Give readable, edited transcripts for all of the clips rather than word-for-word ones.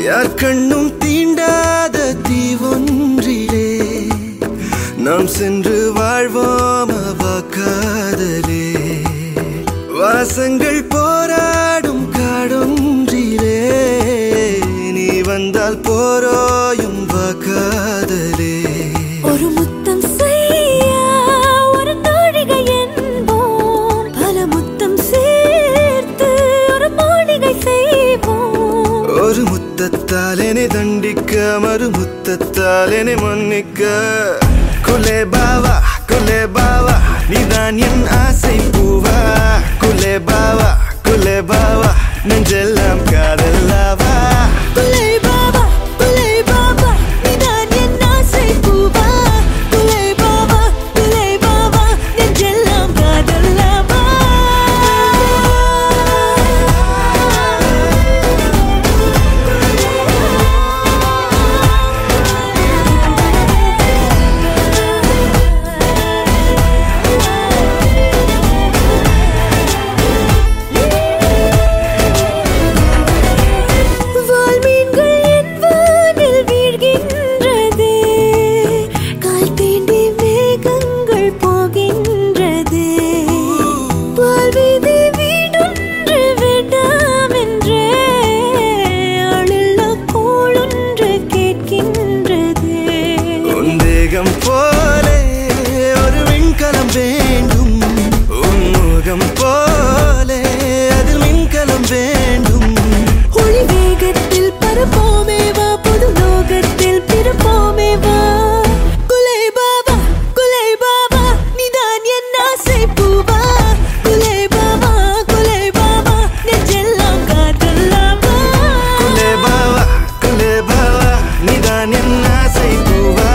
யார் கண்ணும் தீண்டாத தீவொன்றிலே நாம் சென்று வாழ்வோம் காதலே. வாசங்கள் போராடும் காடொன்றிலே நீ வந்தால் போரோயும் காதலே. ஒரு முத்தம் செய்ய ஒரு நாழிகை என்போம், பல முத்தம் சேர்த்து ஒரு மாளிகை செய்வோம். ஒரு முத்தத்தால் என்னை தண்டிக்க, மறு முத்தத்தால் என்னை மன்னிக்க. குலே பாவா குலே பாவா நீதான் என் ஆசை பூவா. குலே பாவா குலே பாவா நெஞ்செல்லாம் காதல்லாவா. குலே பாபா குலே பாபா நீதான் என் ஆசை பூவா. குலே பாபா நெஞ்செல்லாம் காதல்லாவா. போலே ஒரு விண்கலம் வேண்டும், உன்முகம் போலே அதில் மின்கலம் வேண்டும். ஒளி வேகத்தில் பரப்போமே வா, புது லோகத்தில் பிறப்போமே வா. குலே பாபா நீதான் என் ஆசை பூவா. குலே பாபா நெஞ்செல்லாம் காதல்லாவா. குலே பாவா நீதான் என் ஆசை பூவா.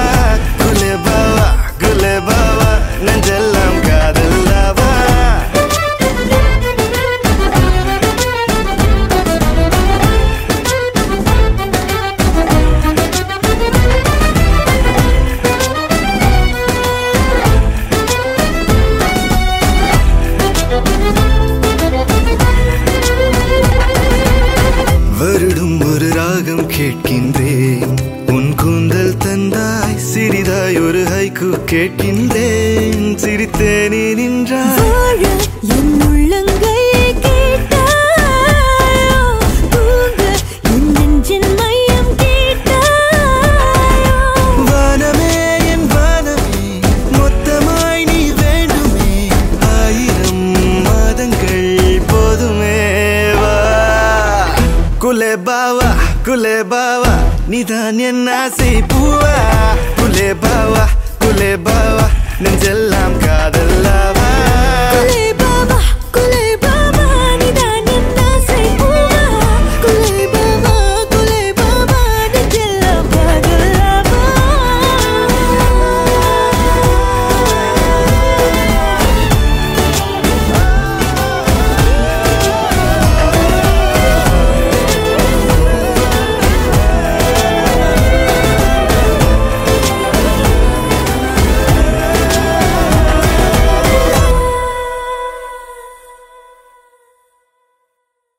குலே பாவா நெஞ்செல்லாம் காதல்லாவா. வருடும் ஒரு ராகம் கேட்கின்றேன், உன் கூந்தல் தந்தாய் சிறிதாய் ஒரு ஹைக்கூ கேட்கின்றேன். சிரித்தேனே நின்றாய் வாழ என் உள்ளங்கையை கேட்டாயோ, தூங்க என் நெஞ்சின் மையம் கேட்டாயோ. வானமே என் வானமே மொத்தமாய் நீ வேண்டுமே, 1000 மாதங்கள் போதுமே வா. குலே பாவா நீதான் என் ஆசை பூவா. குலே பாவா நெஞ்செல்லாம் காதல்